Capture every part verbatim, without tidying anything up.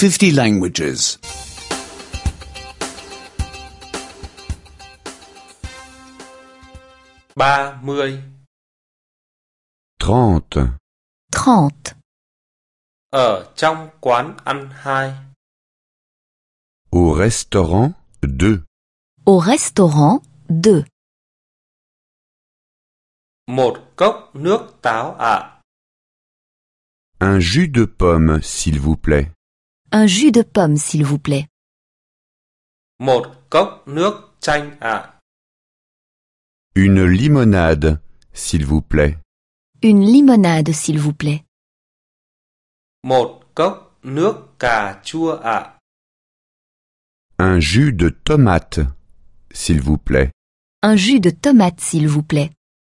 fifty languages. ba mươi. Trente. Trente. Ở trong quán ăn hai. Au restaurant, deux. Au restaurant, deux. Một cốc nước táo ạ. Un jus de pomme, s'il vous plaît. Un jus de pomme, s'il vous plaît. Một cốc nước chanh ạ. Une limonade, s'il vous plaît. Une limonade, s'il vous plaît. Một cốc nước cà chua ạ. Un jus de tomate, s'il vous plaît. Un jus de tomate, s'il vous plaît.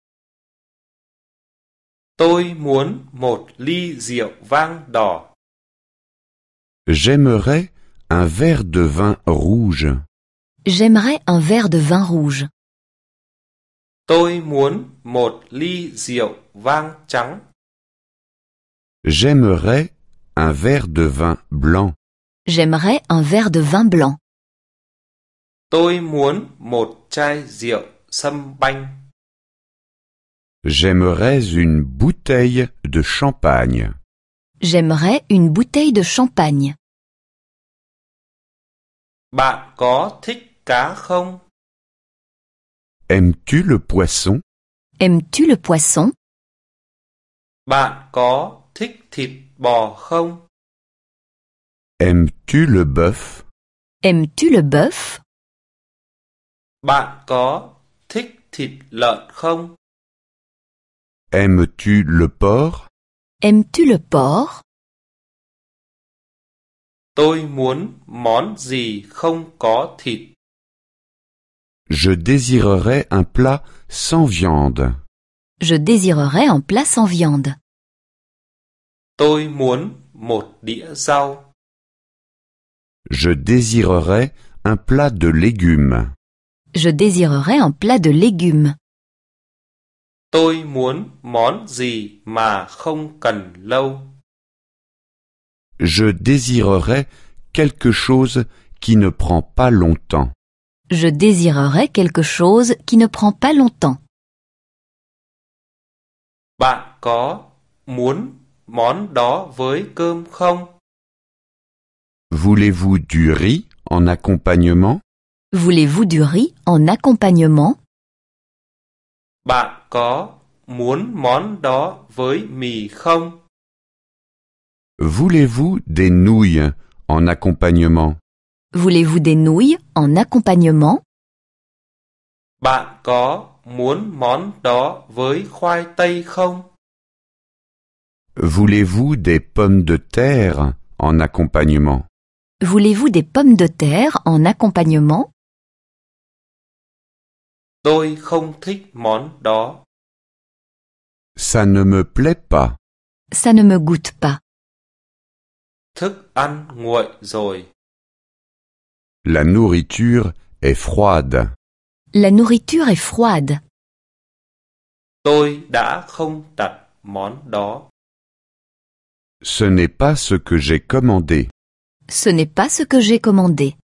Tôi muốn một ly rượu vang đỏ. J'aimerais un verre de vin rouge. J'aimerais un verre de vin rouge. Tôi muốn một ly rượu vang trắng. J'aimerais un verre de vin blanc. J'aimerais un verre de vin blanc. Tôi muốn một chai rượu sâm banh. J'aimerais une bouteille de champagne. J'aimerais une bouteille de champagne. Bạn có thích cá không? Aimes-tu le poisson? Aimes-tu le poisson? Bạn có thích thịt bò không? Aimes-tu le bœuf? Aimes-tu le bœuf? Bạn có thích thịt lợn không? Aimes-tu le porc? Aimes-tu le porc? Tôi muốn món gì không có thịt. Je désirerais un plat sans viande. Je désirerais un plat sans viande. Tôi muốn một đĩa rau. Je désirerais un plat de légumes. Je désirerais un plat de légumes. Tôi muốn món gì mà không cần lâu. Je désirerais quelque chose qui ne prend pas longtemps. Je désirerais quelque chose qui ne prend pas longtemps. Bạn có muốn món đó với cơm không? Voulez-vous du riz en accompagnement? Voulez-vous du riz en accompagnement? Bạn có muốn món đó với mì không? Voulez-vous des nouilles en accompagnement? Voulez-vous des nouilles en accompagnement? Bạn có muốn món đó với khoai tây không? Voulez-vous des pommes de terre en accompagnement? Voulez-vous des pommes de terre en accompagnement? Tôi không thích món đó. Ça ne me plaît pas. Ça ne me goûte pas. Thức ăn nguội rồi. La nourriture est froide. La nourriture est froide. Tôi đã không đặt món đó. Ce n'est pas ce que j'ai commandé. Ce n'est pas ce que j'ai commandé.